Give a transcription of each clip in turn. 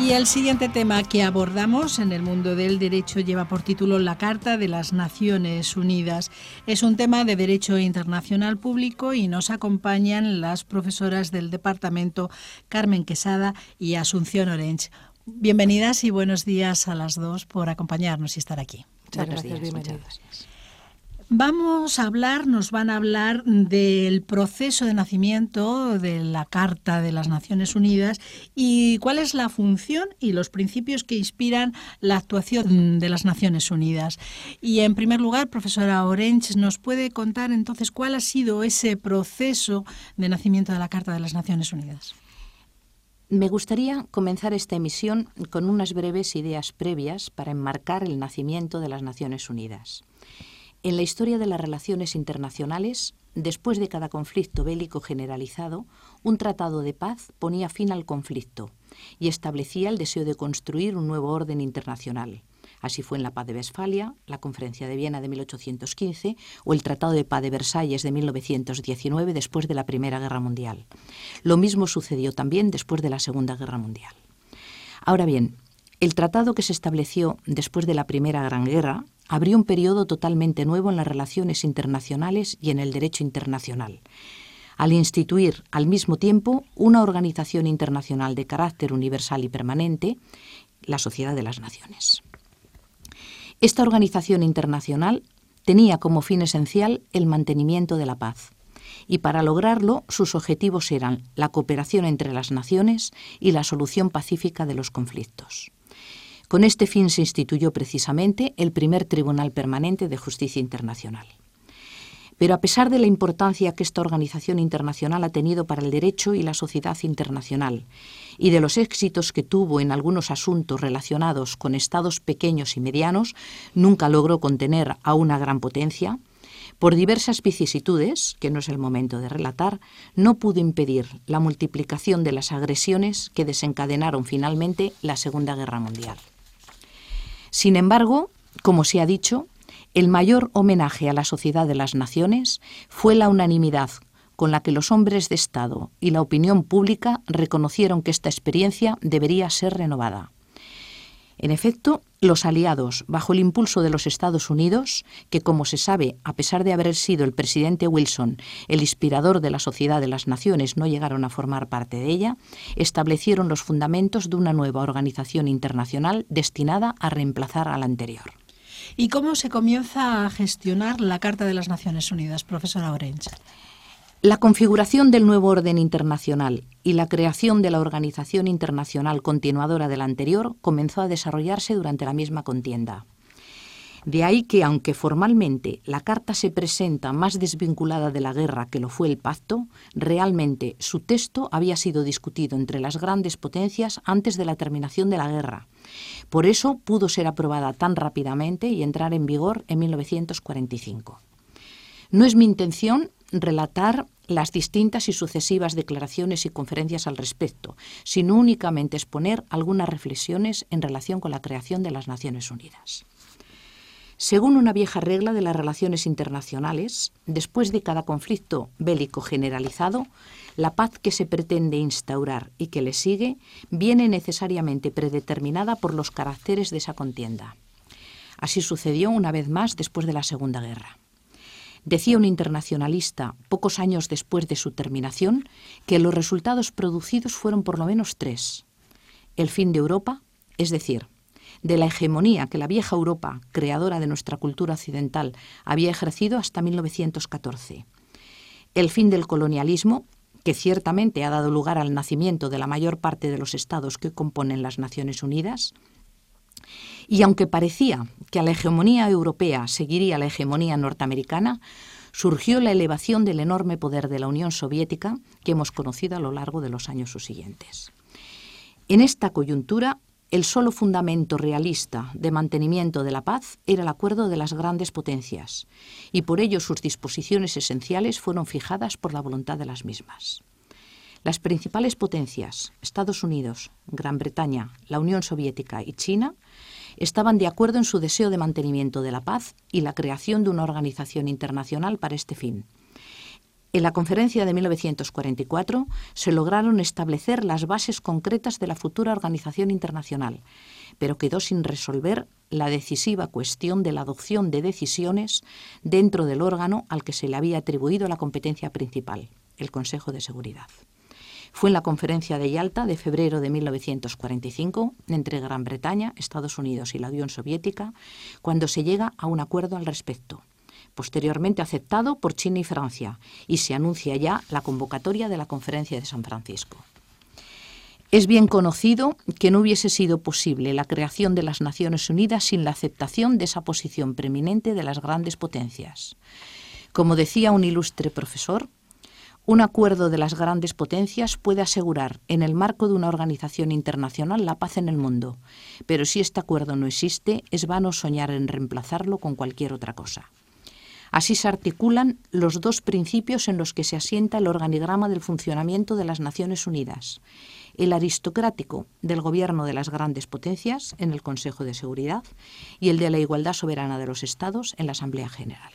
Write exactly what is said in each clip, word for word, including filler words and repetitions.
Y el siguiente tema que abordamos en el mundo del derecho lleva por título la Carta de las Naciones Unidas. Es un tema de derecho internacional público y nos acompañan las profesoras del departamento Carmen Quesada y Asunción Orench. Bienvenidas y buenos días a las dos por acompañarnos y estar aquí. Muchas gracias, bienvenidas. Vamos a hablar, nos van a hablar del proceso de nacimiento de la Carta de las Naciones Unidas y cuál es la función y los principios que inspiran la actuación de las Naciones Unidas. Y en primer lugar, profesora Orench, ¿nos puede contar entonces cuál ha sido ese proceso de nacimiento de la Carta de las Naciones Unidas? Me gustaría comenzar esta emisión con unas breves ideas previas para enmarcar el nacimiento de las Naciones Unidas. En la historia de las relaciones internacionales, después de cada conflicto bélico generalizado, un tratado de paz ponía fin al conflicto y establecía el deseo de construir un nuevo orden internacional. Así fue en la Paz de Westfalia, la Conferencia de Viena de mil ochocientos quince o el Tratado de Paz de Versalles de mil novecientos diecinueve después de la Primera Guerra Mundial. Lo mismo sucedió también después de la Segunda Guerra Mundial. Ahora bien, el tratado que se estableció después de la Primera Gran Guerra abrió un periodo totalmente nuevo en las relaciones internacionales y en el derecho internacional, al instituir al mismo tiempo una organización internacional de carácter universal y permanente, la Sociedad de las Naciones. Esta organización internacional tenía como fin esencial el mantenimiento de la paz, y para lograrlo sus objetivos eran la cooperación entre las naciones y la solución pacífica de los conflictos. Con este fin se instituyó precisamente el primer Tribunal Permanente de Justicia Internacional. Pero a pesar de la importancia que esta organización internacional ha tenido para el derecho y la sociedad internacional, y de los éxitos que tuvo en algunos asuntos relacionados con estados pequeños y medianos, nunca logró contener a una gran potencia. Por diversas vicisitudes, que no es el momento de relatar, no pudo impedir la multiplicación de las agresiones que desencadenaron finalmente la Segunda Guerra Mundial. Sin embargo, como se ha dicho, el mayor homenaje a la Sociedad de las Naciones fue la unanimidad con la que los hombres de Estado y la opinión pública reconocieron que esta experiencia debería ser renovada. En efecto, los aliados, bajo el impulso de los Estados Unidos, que como se sabe, a pesar de haber sido el presidente Wilson el inspirador de la Sociedad de las Naciones, no llegaron a formar parte de ella, establecieron los fundamentos de una nueva organización internacional destinada a reemplazar a la anterior. ¿Y cómo se comienza a gestionar la Carta de las Naciones Unidas, profesora Orench? La configuración del nuevo orden internacional y la creación de la organización internacional continuadora de la anterior comenzó a desarrollarse durante la misma contienda. De ahí que, aunque formalmente la Carta se presenta más desvinculada de la guerra que lo fue el pacto, realmente su texto había sido discutido entre las grandes potencias antes de la terminación de la guerra. Por eso pudo ser aprobada tan rápidamente y entrar en vigor en mil novecientos cuarenta y cinco. No es mi intención relatar las distintas y sucesivas declaraciones y conferencias al respecto, sino únicamente exponer algunas reflexiones en relación con la creación de las Naciones Unidas. Según una vieja regla de las relaciones internacionales, después de cada conflicto bélico generalizado, la paz que se pretende instaurar y que le sigue viene necesariamente predeterminada por los caracteres de esa contienda. Así sucedió una vez más después de la Segunda Guerra. Decía un internacionalista, pocos años después de su terminación, que los resultados producidos fueron por lo menos tres. El fin de Europa, es decir, de la hegemonía que la vieja Europa, creadora de nuestra cultura occidental, había ejercido hasta mil novecientos catorce. El fin del colonialismo, que ciertamente ha dado lugar al nacimiento de la mayor parte de los estados que componen las Naciones Unidas. Y aunque parecía que a la hegemonía europea seguiría la hegemonía norteamericana, surgió la elevación del enorme poder de la Unión Soviética que hemos conocido a lo largo de los años subsiguientes. En esta coyuntura, el solo fundamento realista de mantenimiento de la paz era el acuerdo de las grandes potencias, y por ello sus disposiciones esenciales fueron fijadas por la voluntad de las mismas. Las principales potencias, Estados Unidos, Gran Bretaña, la Unión Soviética y China, estaban de acuerdo en su deseo de mantenimiento de la paz y la creación de una organización internacional para este fin. En la conferencia de mil novecientos cuarenta y cuatro se lograron establecer las bases concretas de la futura organización internacional, pero quedó sin resolver la decisiva cuestión de la adopción de decisiones dentro del órgano al que se le había atribuido la competencia principal, el Consejo de Seguridad. Fue en la conferencia de Yalta de febrero de mil novecientos cuarenta y cinco, entre Gran Bretaña, Estados Unidos y la Unión Soviética, cuando se llega a un acuerdo al respecto, posteriormente aceptado por China y Francia, y se anuncia ya la convocatoria de la Conferencia de San Francisco. Es bien conocido que no hubiese sido posible la creación de las Naciones Unidas sin la aceptación de esa posición preeminente de las grandes potencias. Como decía un ilustre profesor, un acuerdo de las grandes potencias puede asegurar en el marco de una organización internacional la paz en el mundo, pero si este acuerdo no existe, es vano soñar en reemplazarlo con cualquier otra cosa. Así se articulan los dos principios en los que se asienta el organigrama del funcionamiento de las Naciones Unidas: el aristocrático del gobierno de las grandes potencias en el Consejo de Seguridad y el de la igualdad soberana de los Estados en la Asamblea General.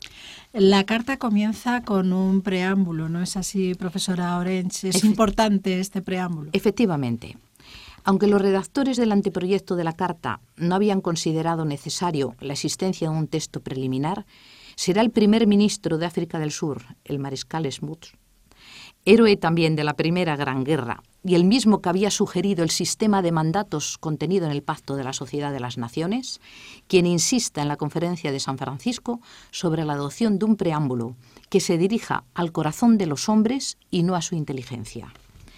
La carta comienza con un preámbulo, ¿no es así, profesora Orench? Es Efe- importante este preámbulo. Efectivamente. Aunque los redactores del anteproyecto de la carta no habían considerado necesario la existencia de un texto preliminar, será el primer ministro de África del Sur, el mariscal Smuts, héroe también de la Primera Gran Guerra, y el mismo que había sugerido el sistema de mandatos contenido en el Pacto de la Sociedad de las Naciones, quien insista en la Conferencia de San Francisco sobre la adopción de un preámbulo que se dirija al corazón de los hombres y no a su inteligencia.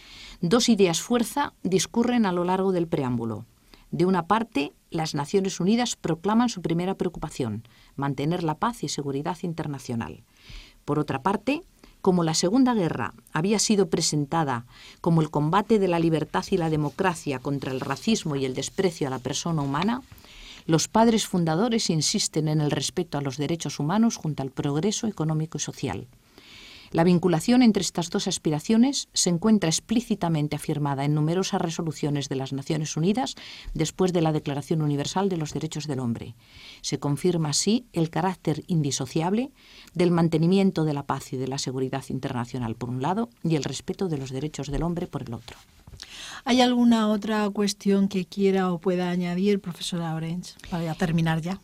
Dos ideas fuerza discurren a lo largo del preámbulo. De una parte, las Naciones Unidas proclaman su primera preocupación: mantener la paz y seguridad internacional. Por otra parte, como la Segunda Guerra había sido presentada como el combate de la libertad y la democracia contra el racismo y el desprecio a la persona humana, los padres fundadores insisten en el respeto a los derechos humanos junto al progreso económico y social. La vinculación entre estas dos aspiraciones se encuentra explícitamente afirmada en numerosas resoluciones de las Naciones Unidas después de la Declaración Universal de los Derechos del Hombre. Se confirma así el carácter indisociable del mantenimiento de la paz y de la seguridad internacional por un lado y el respeto de los derechos del hombre por el otro. ¿Hay alguna otra cuestión que quiera o pueda añadir, profesora Orench, para terminar ya?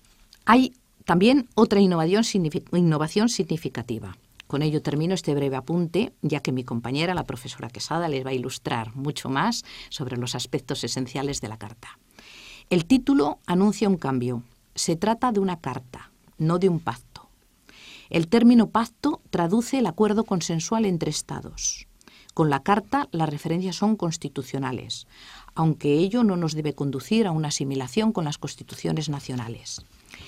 Hay también otra innovación, innovación significativa. Con ello termino este breve apunte, ya que mi compañera, la profesora Quesada, les va a ilustrar mucho más sobre los aspectos esenciales de la Carta. El título anuncia un cambio. Se trata de una carta, no de un pacto. El término pacto traduce el acuerdo consensual entre Estados. Con la Carta las referencias son constitucionales, aunque ello no nos debe conducir a una asimilación con las constituciones nacionales.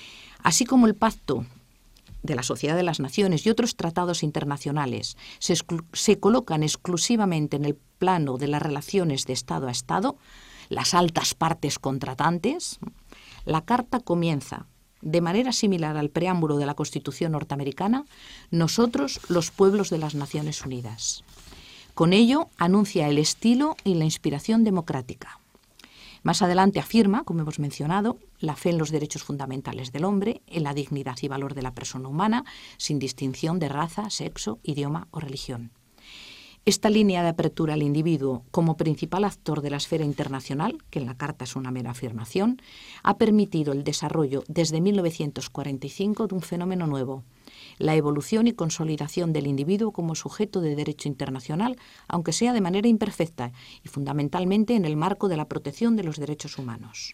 Así como el pacto de la Sociedad de las Naciones y otros tratados internacionales se, se colocan exclusivamente en el plano de las relaciones de Estado a Estado, las altas partes contratantes, la Carta comienza de manera similar al preámbulo de la Constitución norteamericana: nosotros, los pueblos de las Naciones Unidas. Con ello anuncia el estilo y la inspiración democrática. Más adelante afirma, como hemos mencionado, la fe en los derechos fundamentales del hombre, en la dignidad y valor de la persona humana, sin distinción de raza, sexo, idioma o religión. Esta línea de apertura al individuo como principal actor de la esfera internacional, que en la Carta es una mera afirmación, ha permitido el desarrollo desde mil novecientos cuarenta y cinco de un fenómeno nuevo: la evolución y consolidación del individuo como sujeto de derecho internacional, aunque sea de manera imperfecta y fundamentalmente en el marco de la protección de los derechos humanos.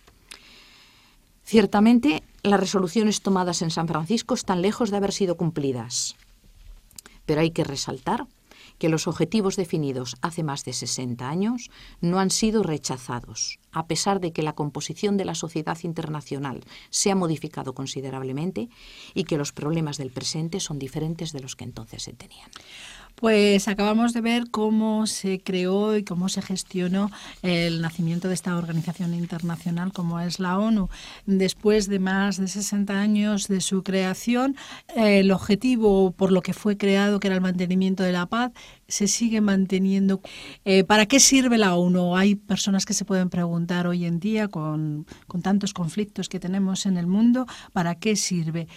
Ciertamente, las resoluciones tomadas en San Francisco están lejos de haber sido cumplidas, pero hay que resaltar que los objetivos definidos hace más de sesenta años no han sido rechazados, a pesar de que la composición de la sociedad internacional se ha modificado considerablemente y que los problemas del presente son diferentes de los que entonces se tenían. Pues acabamos de ver cómo se creó y cómo se gestionó el nacimiento de esta organización internacional como es la ONU. Después de más de sesenta años de su creación, el objetivo por lo que fue creado, que era el mantenimiento de la paz, se sigue manteniendo. Eh, ¿Para qué sirve la ONU? Hay personas que se pueden preguntar hoy en día, con, con tantos conflictos que tenemos en el mundo, ¿para qué sirve?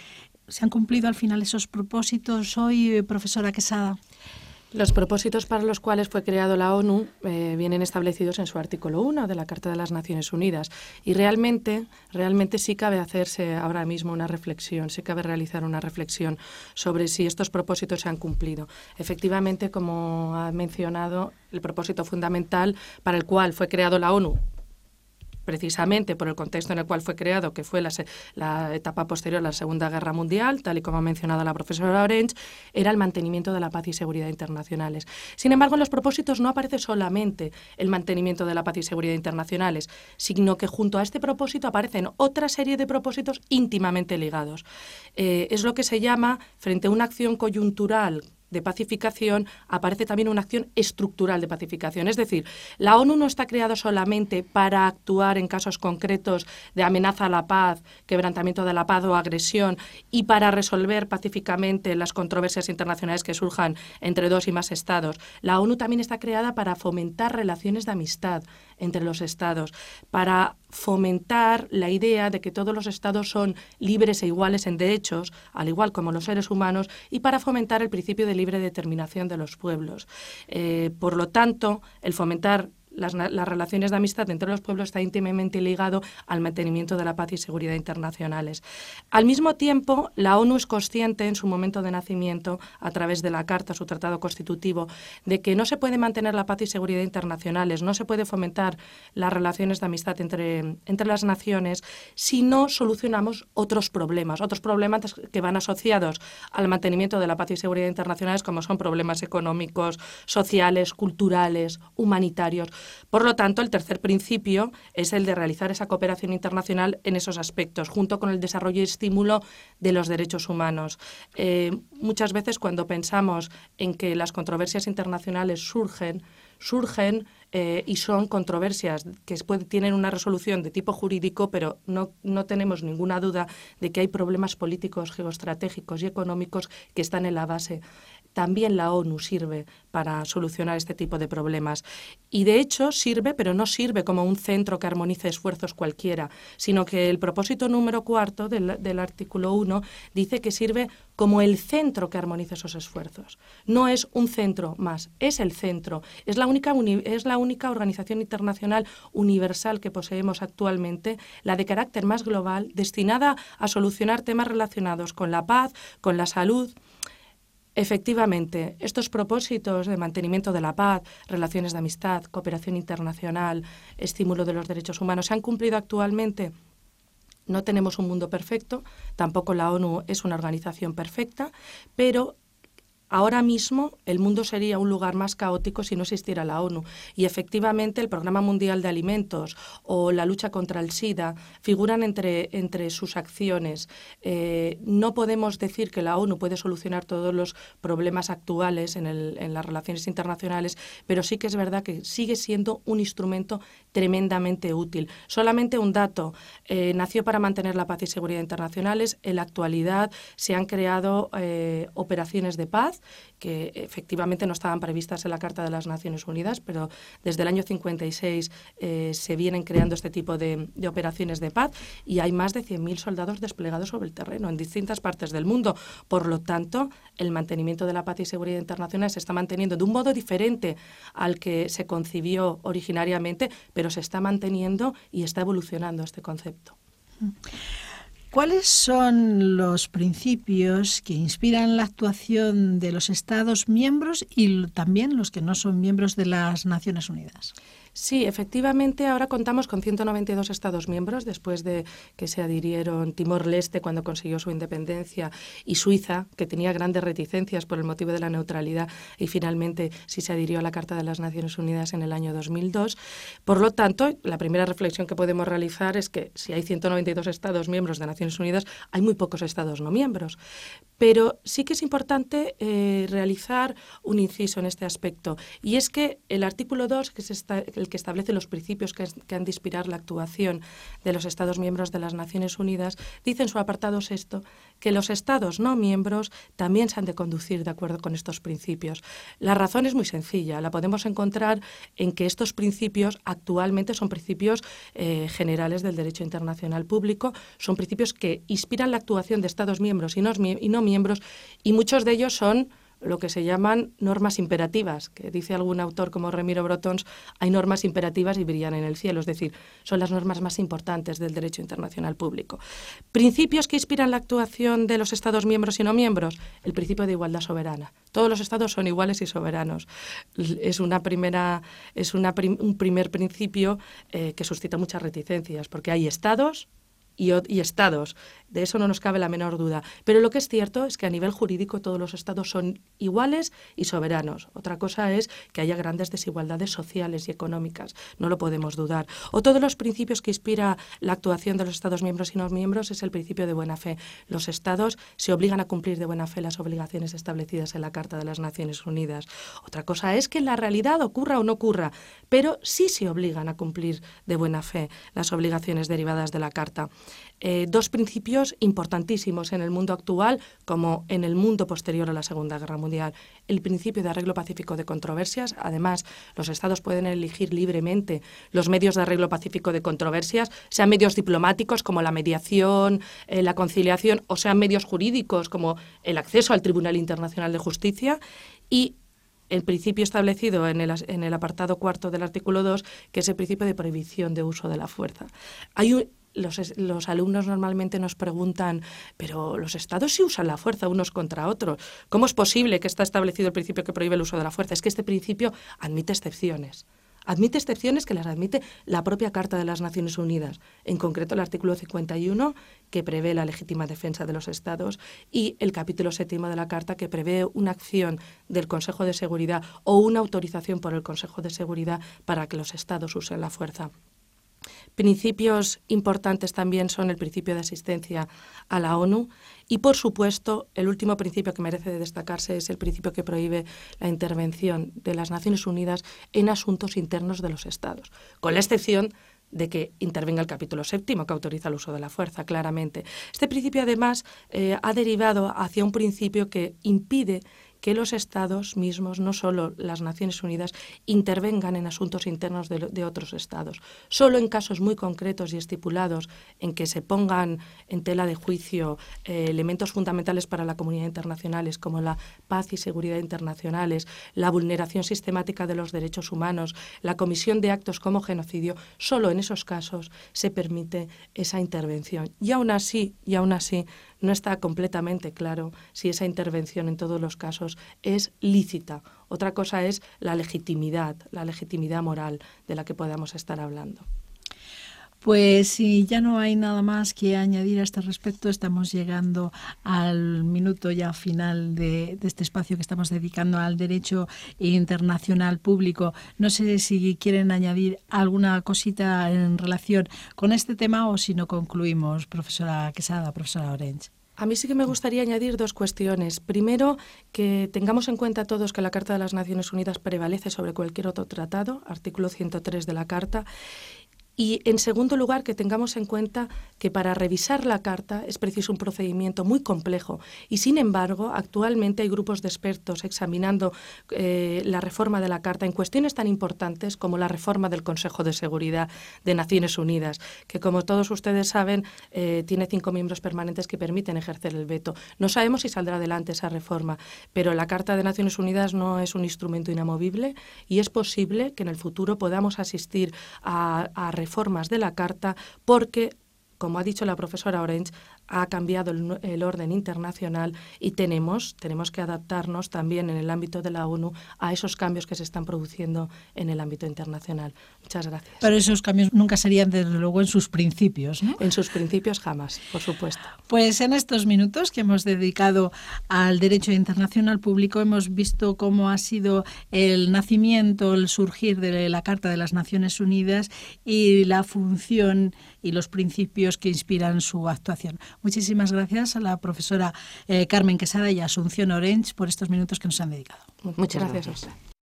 ¿Se han cumplido al final esos propósitos hoy, profesora Quesada? Los propósitos para los cuales fue creado la ONU eh, vienen establecidos en su artículo uno de la Carta de las Naciones Unidas y realmente, realmente sí cabe hacerse ahora mismo una reflexión, sí cabe realizar una reflexión sobre si estos propósitos se han cumplido. Efectivamente, como ha mencionado, el propósito fundamental para el cual fue creado la ONU, precisamente por el contexto en el cual fue creado, que fue la, la etapa posterior a la Segunda Guerra Mundial, tal y como ha mencionado la profesora Orench, era el mantenimiento de la paz y seguridad internacionales. Sin embargo, en los propósitos no aparece solamente el mantenimiento de la paz y seguridad internacionales, sino que junto a este propósito aparecen otra serie de propósitos íntimamente ligados. Eh, es lo que se llama, frente a una acción coyuntural de pacificación, aparece también una acción estructural de pacificación. Es decir, la ONU no está creada solamente para actuar en casos concretos de amenaza a la paz, quebrantamiento de la paz o agresión y para resolver pacíficamente las controversias internacionales que surjan entre dos y más estados. La ONU también está creada para fomentar relaciones de amistad entre los estados, para fomentar la idea de que todos los estados son libres e iguales en derechos, al igual como los seres humanos, y para fomentar el principio de libre determinación de los pueblos. Eh, por lo tanto, el fomentar Las, las relaciones de amistad entre los pueblos está íntimamente ligado al mantenimiento de la paz y seguridad internacionales. Al mismo tiempo, la ONU es consciente en su momento de nacimiento, a través de la Carta, su tratado constitutivo, de que no se puede mantener la paz y seguridad internacionales, no se puede fomentar las relaciones de amistad entre, entre las naciones si no solucionamos otros problemas, otros problemas que van asociados al mantenimiento de la paz y seguridad internacionales, como son problemas económicos, sociales, culturales, humanitarios. Por lo tanto, el tercer principio es el de realizar esa cooperación internacional en esos aspectos, junto con el desarrollo y estímulo de los derechos humanos. Eh, muchas veces cuando pensamos en que las controversias internacionales surgen, surgen eh, y son controversias que puede, tienen una resolución de tipo jurídico, pero no, no tenemos ninguna duda de que hay problemas políticos, geoestratégicos y económicos que están en la base. También la ONU sirve para solucionar este tipo de problemas. Y de hecho sirve, pero no sirve como un centro que armonice esfuerzos cualquiera, sino que el propósito número cuarto del, del artículo uno dice que sirve como el centro que armoniza esos esfuerzos. No es un centro más, es el centro. Es la única, uni, es la única organización internacional universal que poseemos actualmente, la de carácter más global, destinada a solucionar temas relacionados con la paz, con la salud. Efectivamente, estos propósitos de mantenimiento de la paz, relaciones de amistad, cooperación internacional, estímulo de los derechos humanos, ¿se han cumplido actualmente? No tenemos un mundo perfecto, tampoco la ONU es una organización perfecta, pero ahora mismo el mundo sería un lugar más caótico si no existiera la ONU. Y efectivamente el Programa Mundial de Alimentos o la lucha contra el SIDA figuran entre, entre sus acciones. Eh, no podemos decir que la ONU puede solucionar todos los problemas actuales en, el, en las relaciones internacionales, pero sí que es verdad que sigue siendo un instrumento tremendamente útil. Solamente un dato, eh, nació para mantener la paz y seguridad internacionales. En la actualidad se han creado eh, operaciones de paz que efectivamente no estaban previstas en la Carta de las Naciones Unidas, pero desde el año cincuenta y seis eh, se vienen creando este tipo de, de operaciones de paz y hay más de cien mil soldados desplegados sobre el terreno en distintas partes del mundo. Por lo tanto, el mantenimiento de la paz y seguridad internacional se está manteniendo de un modo diferente al que se concibió originariamente, pero se está manteniendo y está evolucionando este concepto. ¿Cuáles son los principios que inspiran la actuación de los Estados miembros y también los que no son miembros de las Naciones Unidas? Sí, efectivamente, ahora contamos con ciento noventa y dos Estados miembros después de que se adhirieron Timor-Leste cuando consiguió su independencia y Suiza, que tenía grandes reticencias por el motivo de la neutralidad y finalmente sí se adhirió a la Carta de las Naciones Unidas en el año dos mil dos. Por lo tanto, la primera reflexión que podemos realizar es que si hay ciento noventa y dos Estados miembros de Naciones Unidas, hay muy pocos Estados no miembros. Pero sí que es importante eh, realizar un inciso en este aspecto y es que el artículo dos, que es esta, el que establece los principios que, es, que han de inspirar la actuación de los Estados miembros de las Naciones Unidas, dice en su apartado sexto que los Estados no miembros también se han de conducir de acuerdo con estos principios. La razón es muy sencilla, la podemos encontrar en que estos principios actualmente son principios eh, generales del derecho internacional público, son principios que inspiran la actuación de Estados miembros y no, y no miembros, y muchos de ellos son lo que se llaman normas imperativas, que dice algún autor como Remiro Brotons, hay normas imperativas y brillan en el cielo, es decir, son las normas más importantes del derecho internacional público. Principios que inspiran la actuación de los Estados miembros y no miembros, el principio de igualdad soberana. Todos los Estados son iguales y soberanos. Es, una primera, es una prim, un primer principio eh, que suscita muchas reticencias, porque hay Estados Y, y estados, de eso no nos cabe la menor duda. Pero lo que es cierto es que a nivel jurídico todos los estados son iguales y soberanos. Otra cosa es que haya grandes desigualdades sociales y económicas, no lo podemos dudar. O todos los principios que inspira la actuación de los estados miembros y no miembros es el principio de buena fe. Los estados se obligan a cumplir de buena fe las obligaciones establecidas en la Carta de las Naciones Unidas. Otra cosa es que en la realidad ocurra o no ocurra, pero sí se obligan a cumplir de buena fe las obligaciones derivadas de la Carta. Eh, dos principios importantísimos en el mundo actual como en el mundo posterior a la Segunda Guerra Mundial. El principio de arreglo pacífico de controversias. Además, los Estados pueden elegir libremente los medios de arreglo pacífico de controversias, sean medios diplomáticos como la mediación, eh, la conciliación, o sean medios jurídicos como el acceso al Tribunal Internacional de Justicia. Y el principio establecido en el, en el apartado cuarto del artículo dos, que es el principio de prohibición de uso de la fuerza. Hay un Los, los alumnos normalmente nos preguntan, pero los estados sí usan la fuerza unos contra otros. ¿Cómo es posible que está establecido el principio que prohíbe el uso de la fuerza? Es que este principio admite excepciones. Admite excepciones que las admite la propia Carta de las Naciones Unidas, en concreto el artículo cincuenta y uno, que prevé la legítima defensa de los estados, y el capítulo séptimo de la Carta, que prevé una acción del Consejo de Seguridad o una autorización por el Consejo de Seguridad para que los estados usen la fuerza. Principios importantes también son el principio de asistencia a la ONU y, por supuesto, el último principio que merece de destacarse es el principio que prohíbe la intervención de las Naciones Unidas en asuntos internos de los Estados, con la excepción de que intervenga el capítulo séptimo, que autoriza el uso de la fuerza, claramente. Este principio, además, eh, ha derivado hacia un principio que impide que los Estados mismos, no solo las Naciones Unidas, intervengan en asuntos internos de, de otros Estados. Solo en casos muy concretos y estipulados en que se pongan en tela de juicio eh, elementos fundamentales para la comunidad internacional, como la paz y seguridad internacionales, la vulneración sistemática de los derechos humanos, la comisión de actos como genocidio, solo en esos casos se permite esa intervención. Y aún así, y aún así, no está completamente claro si esa intervención en todos los casos es lícita. Otra cosa es la legitimidad, la legitimidad moral de la que podamos estar hablando. Pues si ya no hay nada más que añadir a este respecto, estamos llegando al minuto ya final de, de este espacio que estamos dedicando al derecho internacional público. No sé si quieren añadir alguna cosita en relación con este tema o si no concluimos, profesora Quesada, profesora Orenys. A mí sí que me gustaría añadir dos cuestiones. Primero, que tengamos en cuenta todos que la Carta de las Naciones Unidas prevalece sobre cualquier otro tratado, artículo ciento tres de la Carta. Y, en segundo lugar, que tengamos en cuenta que para revisar la Carta es preciso un procedimiento muy complejo y, sin embargo, actualmente hay grupos de expertos examinando eh, la reforma de la Carta en cuestiones tan importantes como la reforma del Consejo de Seguridad de Naciones Unidas, que, como todos ustedes saben, eh, tiene cinco miembros permanentes que permiten ejercer el veto. No sabemos si saldrá adelante esa reforma, pero la Carta de Naciones Unidas no es un instrumento inamovible y es posible que en el futuro podamos asistir a, a reformas formas de la Carta porque, como ha dicho la profesora Orenys, ha cambiado el, el orden internacional y tenemos, tenemos que adaptarnos también en el ámbito de la ONU a esos cambios que se están produciendo en el ámbito internacional. Muchas gracias. Pero esos cambios nunca serían, desde luego, en sus principios, ¿no? En sus principios jamás, por supuesto. Pues en estos minutos que hemos dedicado al derecho internacional público hemos visto cómo ha sido el nacimiento, el surgir de la Carta de las Naciones Unidas y la función y los principios que inspiran su actuación. Muchísimas gracias a la profesora eh, Carmen Quesada y a Asunción Orenys por estos minutos que nos han dedicado. Muchas gracias. gracias.